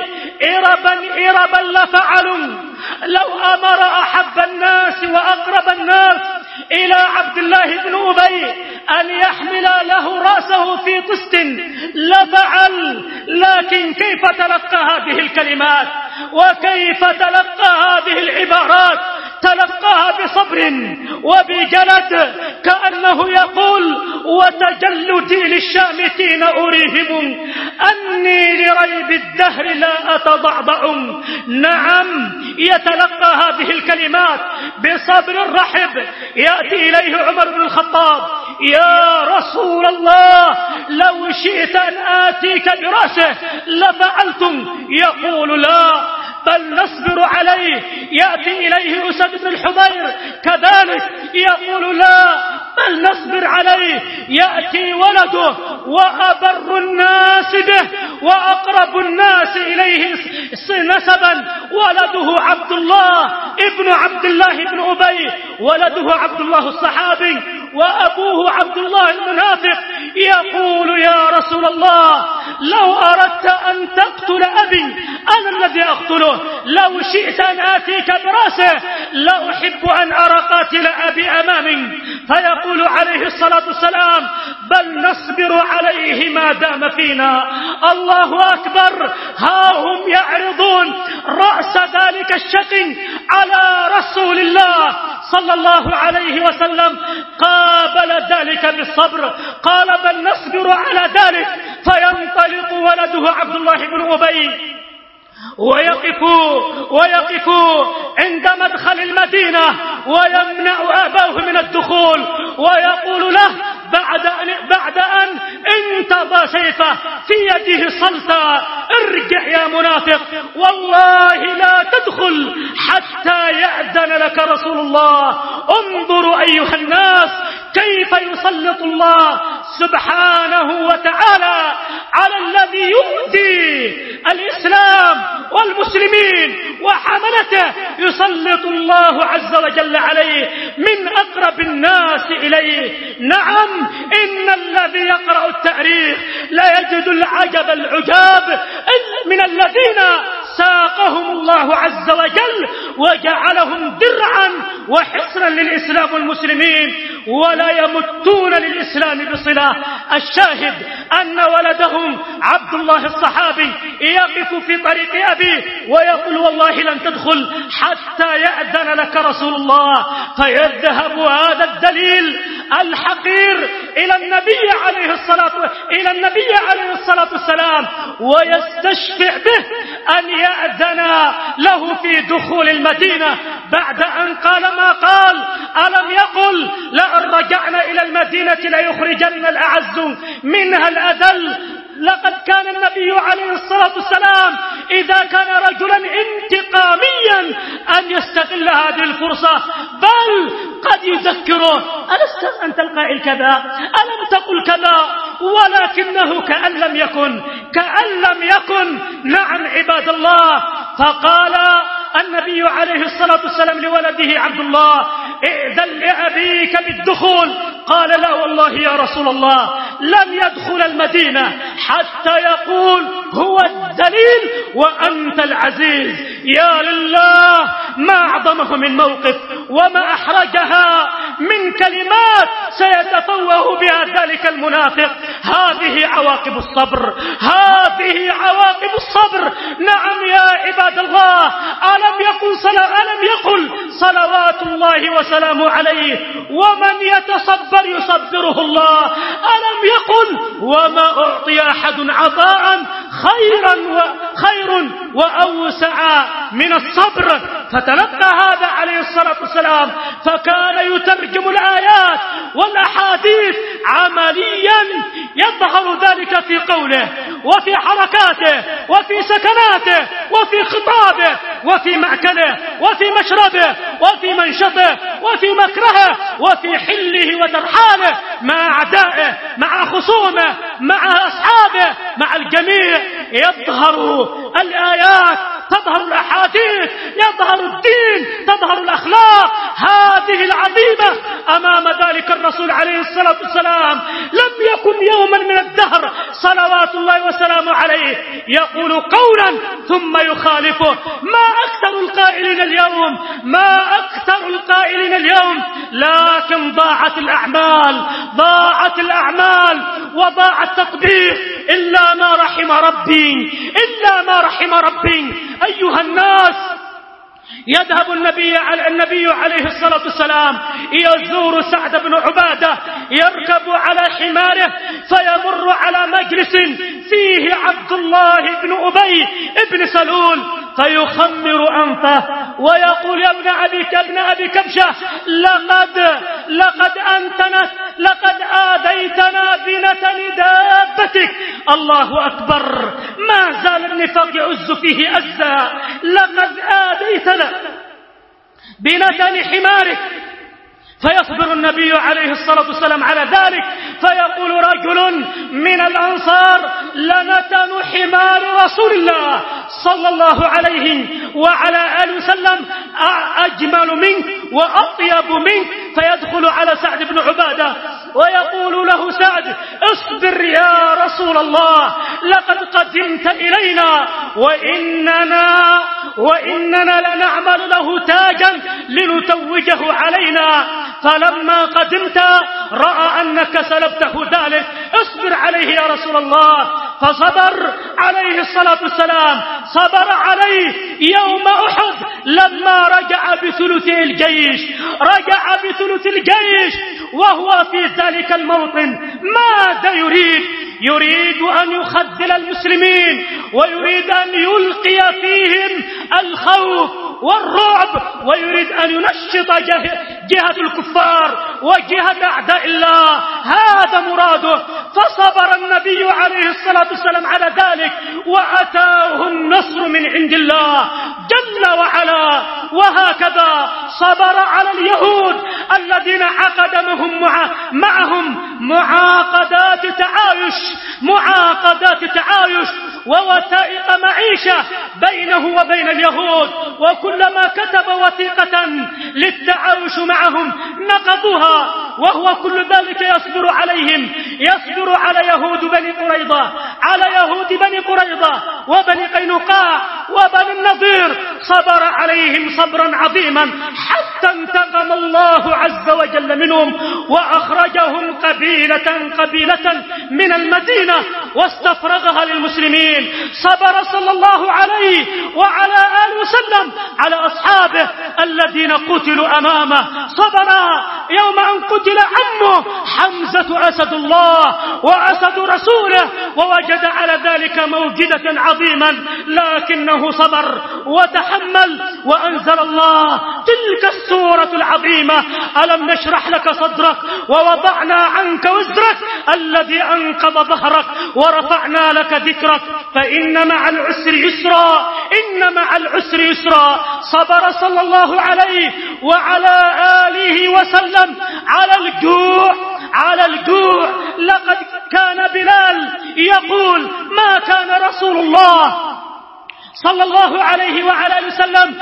إربا لفعلوا، لو أمر أحب الناس وأقرب الناس إلى عبد الله بن أبي أن يحمل له رأسه في طست لفعل. لكن كيف تلقى هذه الكلمات وكيف تلقى هذه العبارات؟ تلقاها بصبر وبجلد، كأنه يقول وتجلدي للشامتين أريهم أني لريب الدهر لا أتضعضع. نعم، يتلقى هذه الكلمات بصبر رحب. يأتي إليه عمر بن الخطاب يا رسول الله لو شئت أن آتيك برأسه لفعلتم. يقول لا بل نصبر عليه. يأتي إليه أسد بن الحضير كذلك يقول لا بل نصبر عليه. يأتي ولده وأبر الناس به وأقرب الناس إليه نسبا ولده عبد الله ابن عبد الله بن أبي، ولده عبد الله الصحابي وأبوه عبد الله المنافق. يقول يا رسول الله لو أردت أن تقتل أبي أنا الذي أقتله، لو شئت أن آتيك برأسه لا أحب أن أرى قاتل أبي أمامي. فيقول عليه الصلاة والسلام بل نصبر عليه ما دام فينا. الله أكبر، ها هم يعرضون رأس ذلك الشقي على رسول الله صلى الله عليه وسلم. قابل ذلك بالصبر، قال بل نصبر على ذلك. فينطلق ولده عبد الله بن أبي ويقفوا عند مدخل المدينة ويمنع أباه من الدخول ويقول له بعد أن انتضى سيفه في يده صلتا ارجع يا منافق، والله لا تدخل حتى يأذن لك رسول الله. انظروا أيها الناس كيف يسلط الله سبحانه وتعالى على الذي يؤذي الإسلام والمسلمين وحملته، يسلط الله عز وجل عليه من أقرب الناس إليه. نعم، إن الذي يقرأ التاريخ لا يجد العجب العجاب من الذين ساقهم الله عز وجل وجعلهم درعا وحصنا للإسلام والمسلمين، ولا يمتون للإسلام بصلة. الشاهد أن ولدهم عبد الله الصحابي يقف في طريق أبيه ويقول والله لن تدخل حتى يأذن لك رسول الله، فيذهب هذا الدليل الحقير إلى النبي عليه الصلاة والسلام ويستشفع به أن يأذن له في دخول المدينة، بعد أن قال ما قال. ألم يقل لأن رجعنا إلى المدينة ليخرجن الأعز منها الأذل؟ لقد كان النبي عليه الصلاة والسلام إذا كان رجلا انتقاميا أن يستغل هذه الفرصة، بل قد يذكره ألست أنت القائل كذا، ألم تقل كذا، ولكنه كأن لم يكن. نعم عباد الله. فقال النبي عليه الصلاة والسلام لولده عبد الله ائذن لأبيك بالدخول. قال لا والله يا رسول الله لن يدخل المدينة حتى يقول هو الدليل وأنت العزيز. يا لله ما أعظمه من موقف وما أحرجها من كلمات سيتفوه بها ذلك المنافق. هذه عواقب الصبر. نعم يا عباد الله. ألم يقل صلوات الله وسلامه عليه ومن يتصبر يصبره الله؟ ألم يقل وما أعطي أحد عطاء خير وأوسع من الصبر؟ فتلقى هذا عليه الصلاة والسلام فكان يترجم الآيات والأحاديث عمليا، يظهر ذلك في قوله وفي حركاته وفي سكناته وفي خطابه وفي مأكله وفي مشربه وفي منشطه وفي مكرهه وفي حله وترحاله، مع أعدائه مع خصومه مع أصحابه مع الجميع. يظهر الآيات، تظهر الأحاديث، يظهر الدين، تظهر الأخلاق هذه العظيمة أمام ذلك الرسول عليه الصلاة والسلام. لم يكن يوما من الدهر صلوات الله وسلامه عليه يقول قولا ثم يخالفه. ما أكثر القائلين اليوم، لكن ضاعت الأعمال وضاع التطبيق إلا ما رحم ربي. أيها الناس، يذهب النبي عليه الصلاة والسلام يزور سعد بن عبادة، يركب على حماره فيمر على مجلس فيه عبد الله بن أبي بن سلول، فيخمر أنفه ويقول يا ابن أبي كبشة لقد آذيتنا بنتن دابتك. الله أكبر. ما زال النفاق يعز فيه أزا. لقد آذيتنا بنتن حمارك. فيصبر النبي عليه الصلاة والسلام على ذلك، فيقول رجل من الأنصار لنتن حمار رسول الله صلى الله عليه وعلى آله وسلم أجمل منك وأطيب منك. فيدخل على سعد بن عبادة ويقول له سعد اصبر يا رسول الله، لقد قدمت إلينا وإننا لنعمل له تاجا لنتوجه علينا، فلما قدمت رأى أنك سلبته ذلك، اصبر عليه يا رسول الله. فصبر عليه الصلاة والسلام، صبر عليه يوم أحد لما رجع بثلث الجيش وهو في ذلك الموطن. ماذا يريد أن يخذل المسلمين ويريد أن يلقي فيهم الخوف والرعب ويريد أن ينشط جهة الكفار وجهة أعداء الله. هذا مراده. فصبر النبي عليه الصلاة والسلام على ذلك وأتاه النصر من عند الله جل وعلا. وهكذا صبر على اليهود الذين عقد معهم معاقدات تعايش ووثائق معيشة بينه وبين اليهود، وكلما كتب وثيقة للتعايش معهم نقضوها، وهو كل ذلك يصبر عليهم، يصبر على يهود بني قريظة، على يهود بني قريظة وبني قينقاع وبني النضير، صبر عليهم صبرا عظيما حتى انتقم الله عز وجل منهم وأخرجهم قبيلة من المدينة واستفرغها للمسلمين. صبر صلى الله عليه وعلى آله وسلم على أصحابه الذين قتلوا أمامه، صبر يوم أن قتل عمه حمزة أسد الله وأسد رسوله، ووجد على ذلك موجدة عظيما، لكنه صبر وتحمل، وأنزل الله تلك السورة العظيمة: ألم نشرح لك صدرك ووضعنا عنك وزرك الذي أنقض ظهرك ورفعنا لك ذكرك فإن مع العسر يسرا، إن مع العسر يسرا. صبر صلى الله عليه وعلى آله وسلم على الجوع. لقد كان بلال يقول: ما كان رسول الله صلى الله عليه وعلى آله وسلم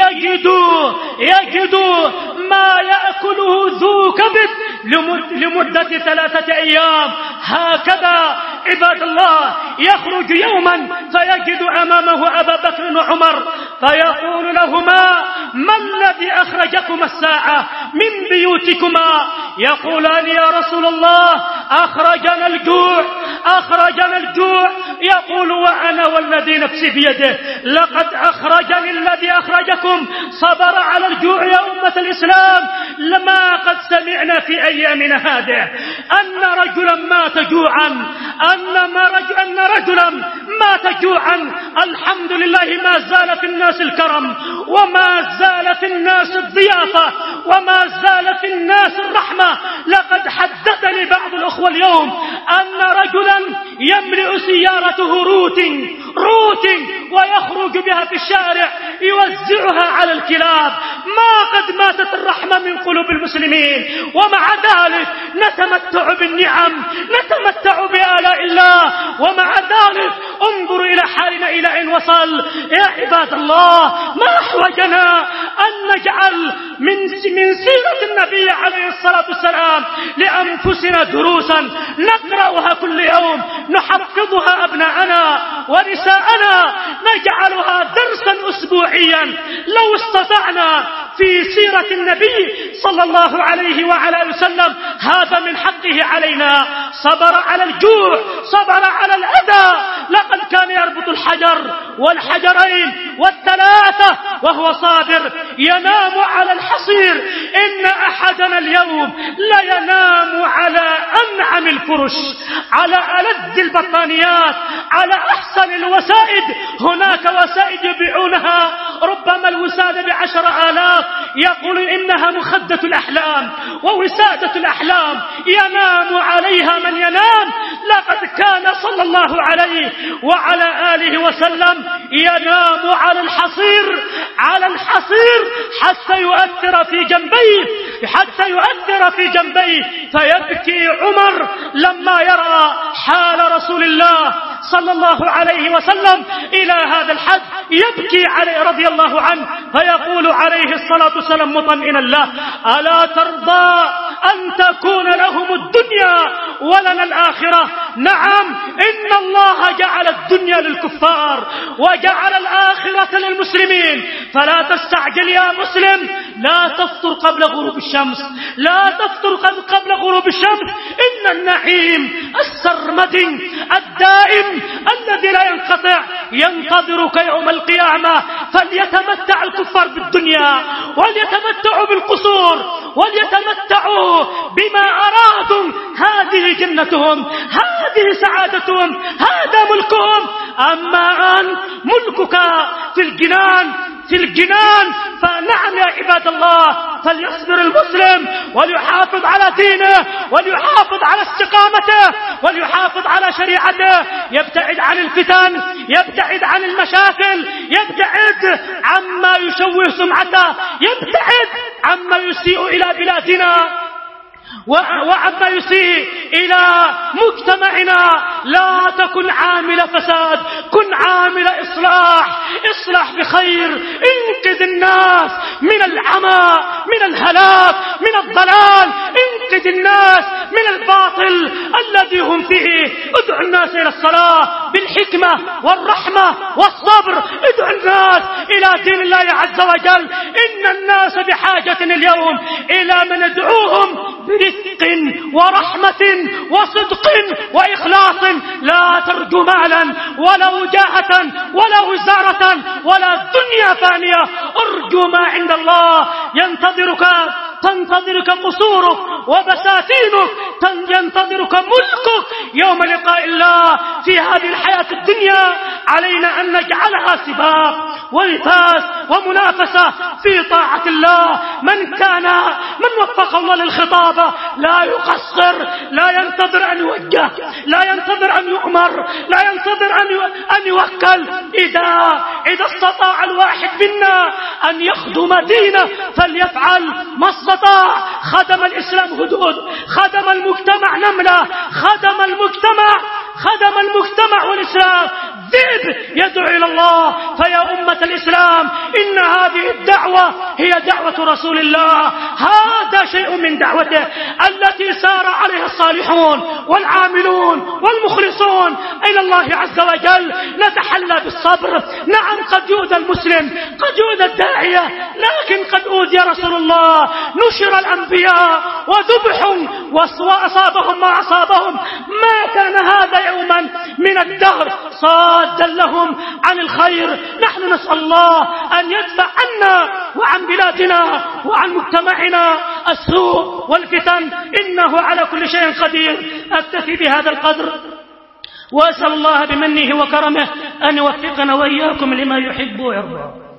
يجد ما يأكله ذو كبد لمدة 3 أيام. هكذا عباد الله يخرج يوما فيجد أمامه أبا بكر وعمر فيقول لهما: ما الذي أخرجكما الساعة من بيوتكما؟ يقولان: يا رسول الله أخرجنا الجوع. يقول: وأنا والذي نفسي بيده لقد أخرجني الذي أخرجكم. صبر على الجوع يا أمة الإسلام. لما قد سمعنا في أيامنا هذه أن رجلا مات جوعا. الحمد لله ما زال في الناس الكرم، وما زال في الناس الضيافة، وما زال في الناس الرحمة. لقد حدثني بعض الأخوة اليوم أن رجلا يملئ سيارته روت ويخرج بها في الشارع يوزعها على الكلاب. ما قد ماتت الرحمة من قلوب المسلمين، ومع ذلك نتمتع بالنعم، نتمتع بآلاء الله، ومع ذلك انظروا إلى حالنا إلى أين وصل. يا عباد الله، ما أحوجنا أن نجعل من سيرة النبي عليه الصلاة والسلام لأنفسنا دروسا نقرأها كل يوم، نحفظها أبناءنا ونساءنا، نجعلها درسا أسبوعيا. لو استطعنا في سيرة النبي صلى الله عليه وعلى آله وسلم، هذا من حقه علينا. صبر على الجوع، صبر على الأذى. لقد كان يربط الحجر والحجرين والثلاثة وهو صابر، ينام على الحصير. إن أحدنا اليوم لا ينام على أنعم الفرش، على ألذ البطانيات، على أحسن الوسائد. هناك وسائد يبيعونها ربما الوسادة ب10,000، يقول إنها مخدة الأحلام ووسادة الأحلام، ينام عليها من ينام. لقد كان صلى الله عليه وعلى آله وسلم ينام على الحصير حتى يؤثر في جنبيه فيبكي عمر لما يرى حال رسول الله صلى الله عليه وسلم إلى هذا الحد، يبكي عليه رضي الله عنه، فيقول عليه الصلاة والسلام مطمئنا له: ألا ترضى أن تكون لهم الدنيا ولنا الآخرة؟ نعم، إن الله جعل الدنيا للكفار وجعل الآخرة للمسلمين. فلا تستعجل يا مسلم، لا تفطر قبل غروب الشمس، لا تفطر قبل غروب الشمس. إن النعيم السرمدي الدائم الذي لا ينقطع ينتظرك يوم القيامة. فليتمتع الكفار بالدنيا، وليتمتعوا بالقصور، وليتمتعوا بما أرادوا. هذه جنتهم، هذه سعادتهم، هذا ملكهم. أما أنت ملكك في الجنان. فنعم يا عباد الله، فليصبر المسلم وليحافظ على دينه، وليحافظ على استقامته، وليحافظ على شريعته، يبتعد عن الفتن، يبتعد عن المشاكل، يبتعد عما يشوه سمعته، يبتعد عما يسيء إلى بلادنا. وعما يسيء إلى مجتمعنا. لا تكن عامل فساد، كن عامل إصلاح. اصلح بخير، انقذ الناس من العمى، من الهلاك، من الضلال، انقذ الناس من الباطل الذي هم فيه. ادعو الناس إلى الصلاة بالحكمة والرحمة والصبر. ادعو الناس إلى دين الله عز وجل. إن الناس بحاجة اليوم إلى من يدعوهم برفق ورحمة وصدق وإخلاص. لا ترجو مالا ولا وجاهة ولا وزارة ولا دنيا فانية. ارجو ما عند الله. تنتظرك قصورك وبساتينك، ينتظرك ملكك يوم لقاء الله. في هذه الحياة الدنيا علينا أن نجعلها سباق ونفاس ومنافسة في طاعة الله. من وفق الله للخطابة لا يقصر، لا ينتظر أن يوجه، لا ينتظر أن يؤمر، لا ينتظر أن يوكل. إذا استطاع الواحد منا أن يخدم دينه فليفعل ما استطاع. خدم الإسلام هدود، خدم المجتمع نملة، خدم المجتمع والإسلام ذئب يدعو إلى الله. فيا أمة الإسلام، إن هذه الدعوة هي دعوة رسول الله. هذا شيء من دعوته التي سار عليها الصالحون والعاملون والمخلصون إلى الله عز وجل. نتحلى بالصبر. نعم قد يؤذى المسلم، قد يؤذى الداعية، لكن قد أوذي رسول الله. نشر الأنبياء وذبحوا وأصابهم ما أصابهم. ما كان هذا يوما من الدهر صادا لهم عن الخير. نحن نسأل الله أن يدفع عنا وعن بلادنا وعن مجتمعنا السوء والفتن، إنه على كل شيء قدير. أكتفي بهذا القدر وأسأل الله بمنه وكرمه أن يوفقنا وإياكم لما يحب ويرضى.